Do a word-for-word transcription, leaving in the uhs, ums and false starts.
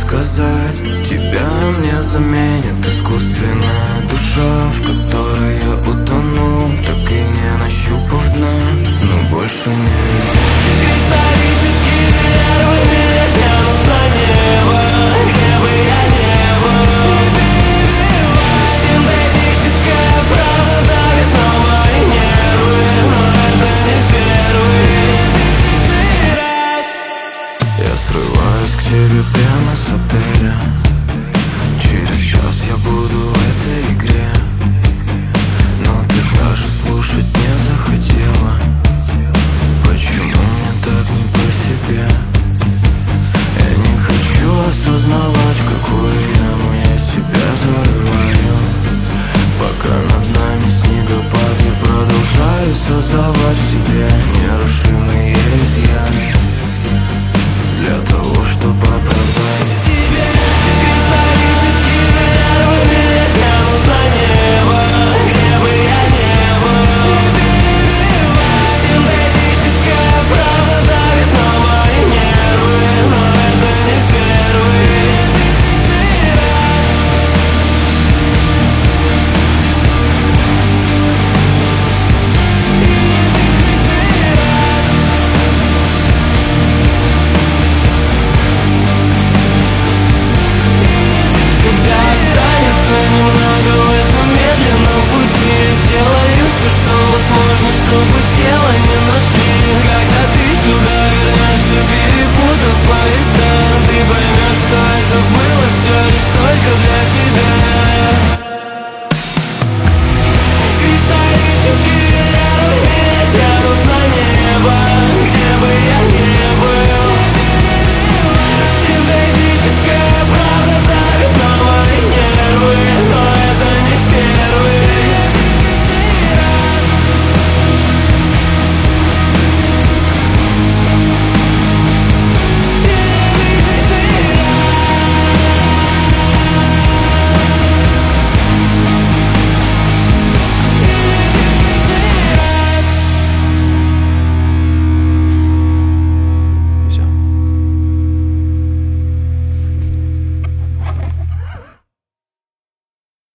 сказать. Тебя мне заменит искусственная душа, в которой я утону, так и не нащупав дна. Но больше нельзя. Кристаллические нервы меня тянут на небо, где бы я не был. Синтетическая правда давит на мои нервы, но это не первый раз. Я срываюсь к тебе прямо с отеля. Через час я буду в этой игре, но ты даже слушать не захотела. Почему мне так не по себе? Я не хочу осознавать, в какую яму я себя зарываю. Пока над нами снегопад, я продолжаю создавать в себе нерушимые изъяны для того, чтобы оправдать себя. Кристаллические нервы меня тянут на небо, где бы я не был. Синтетическая правда давит на мои нервы, но это не первый раз. Когда останется немного в этом медленном пути, сделаю все, что возможно, чтобы